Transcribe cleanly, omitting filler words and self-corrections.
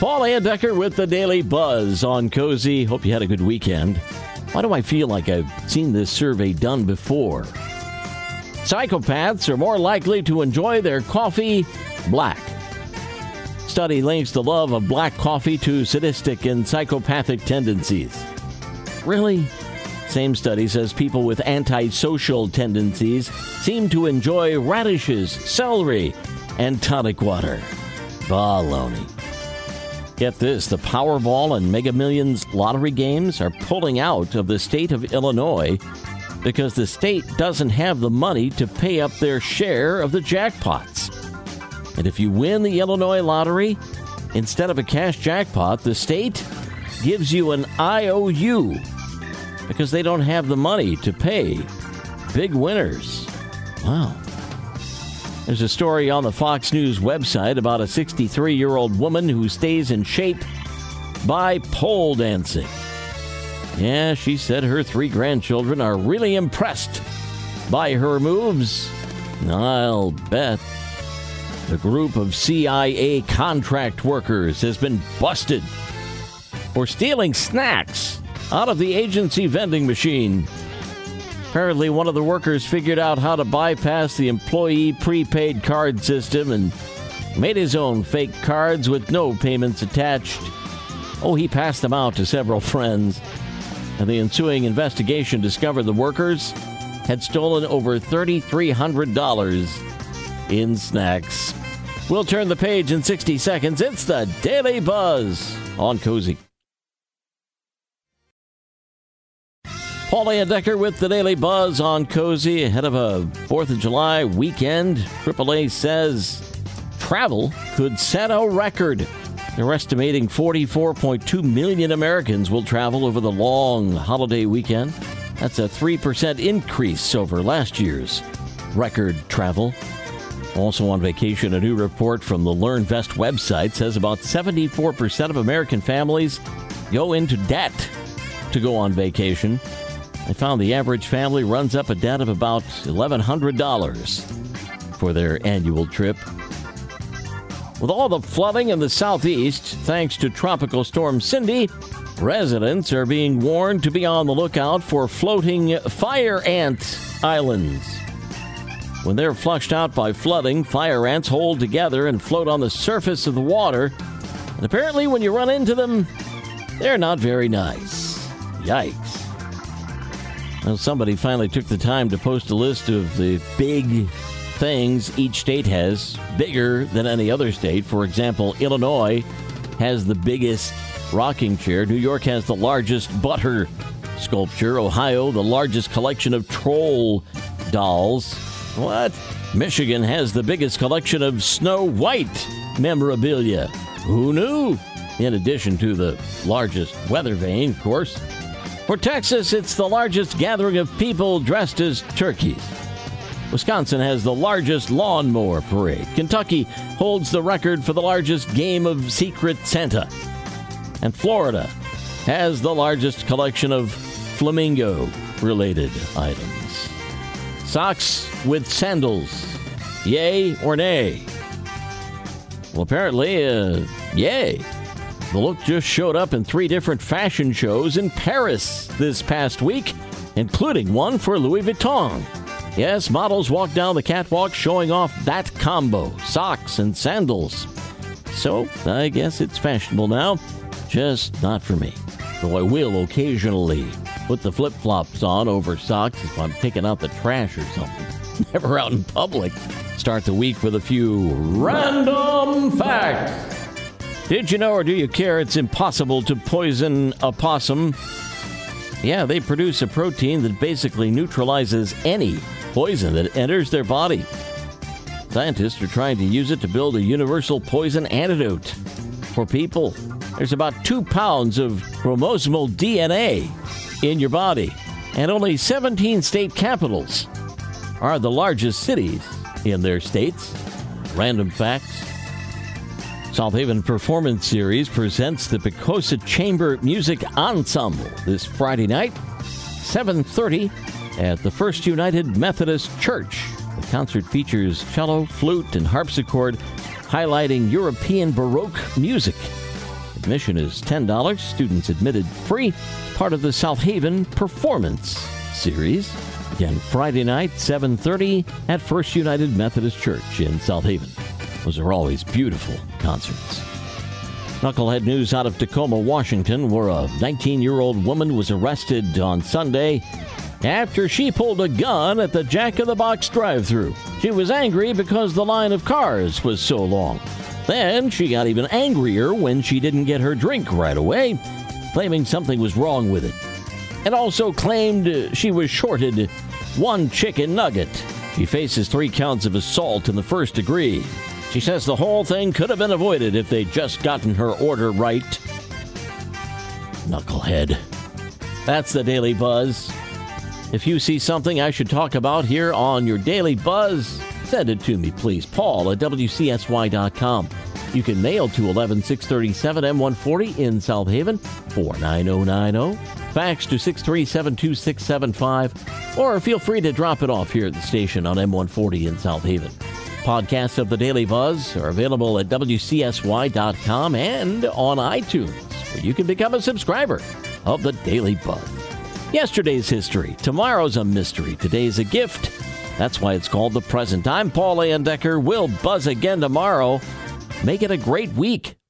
Paul Andecker with the Daily Buzz on Cozy. Hope you had a good weekend. Why do I feel like I've seen this survey done before? Psychopaths are more likely to enjoy their coffee black. Study links the love of black coffee to sadistic and psychopathic tendencies. Really? Same study says people with antisocial tendencies seem to enjoy radishes, celery, and tonic water. Baloney. Get this, the Powerball and Mega Millions lottery games are pulling out of the state of Illinois because the state doesn't have the money to pay up their share of the jackpots. And if you win the Illinois lottery, instead of a cash jackpot, the state gives you an IOU because they don't have the money to pay big winners. Wow. There's a story on the Fox News website about a 63-year-old woman who stays in shape by pole dancing. Yeah, she said her 3 grandchildren are really impressed by her moves. I'll bet. The group of CIA contract workers has been busted for stealing snacks out of the agency vending machine. Apparently, one of the workers figured out how to bypass the employee prepaid card system and made his own fake cards with no payments attached. Oh, he passed them out to several friends. And the ensuing investigation discovered the workers had stolen over $3,300 in snacks. We'll turn the page in 60 seconds. It's the Daily Buzz on Cozy. Paul Andecker with the Daily Buzz on Cozy ahead of a 4th of July weekend. AAA says travel could set a record. They're estimating 44.2 million Americans will travel over the long holiday weekend. That's a 3% increase over last year's record travel. Also on vacation, a new report from the LearnVest website says about 74% of American families go into debt to go on vacation. They found the average family runs up a debt of about $1,100 for their annual trip. With all the flooding in the southeast, thanks to Tropical Storm Cindy, residents are being warned to be on the lookout for floating fire ant islands. When they're flushed out by flooding, fire ants hold together and float on the surface of the water. And apparently when you run into them, they're not very nice. Yikes. Well, somebody finally took the time to post a list of the big things each state has, bigger than any other state. For example, Illinois has the biggest rocking chair. New York has the largest butter sculpture. Ohio, the largest collection of troll dolls. What? Michigan has the biggest collection of Snow White memorabilia. Who knew? In addition to the largest weather vane, of course. For Texas, it's the largest gathering of people dressed as turkeys. Wisconsin has the largest lawnmower parade. Kentucky holds the record for the largest game of Secret Santa. And Florida has the largest collection of flamingo-related items. Socks with sandals. Yay or nay? Well, apparently, yay. The look just showed up in 3 different fashion shows in Paris this past week, including one for Louis Vuitton. Yes, models walked down the catwalk showing off that combo, socks and sandals. So, I guess it's fashionable now, just not for me. Though I will occasionally put the flip-flops on over socks if I'm taking out the trash or something. Never out in public. Start the week with a few random facts. Did you know or do you care it's impossible to poison a possum? Yeah, they produce a protein that basically neutralizes any poison that enters their body. Scientists are trying to use it to build a universal poison antidote for people. There's about 2 pounds of chromosomal DNA in your body, and only 17 state capitals are the largest cities in their states. Random facts. South Haven Performance Series presents the Picosa Chamber Music Ensemble this Friday night, 7:30 at the First United Methodist Church. The concert features cello, flute, and harpsichord, highlighting European Baroque music. Admission is $10. Students admitted free. Part of the South Haven Performance Series. Again, Friday night, 7:30 at First United Methodist Church in South Haven. Those are always beautiful concerts. Knucklehead news out of Tacoma, Washington, where a 19-year-old woman was arrested on Sunday after she pulled a gun at the Jack in the Box drive-thru. She was angry because the line of cars was so long. Then she got even angrier when she didn't get her drink right away, claiming something was wrong with it. And also claimed she was shorted one chicken nugget. She faces 3 counts of assault in the first degree. She says the whole thing could have been avoided if they'd just gotten her order right. Knucklehead. That's the Daily Buzz. If you see something I should talk about here on your Daily Buzz, send it to me, please. Paul at WCSY.com. You can mail to 11637 M140 in South Haven, 49090. Fax to 6372675. Or feel free to drop it off here at the station on M140 in South Haven. Podcasts of the Daily Buzz are available at WCSY.com and on iTunes, where you can become a subscriber of the Daily Buzz. Yesterday's history. Tomorrow's a mystery. Today's a gift. That's why it's called the present. I'm Paul Andecker. We'll buzz again tomorrow. Make it a great week.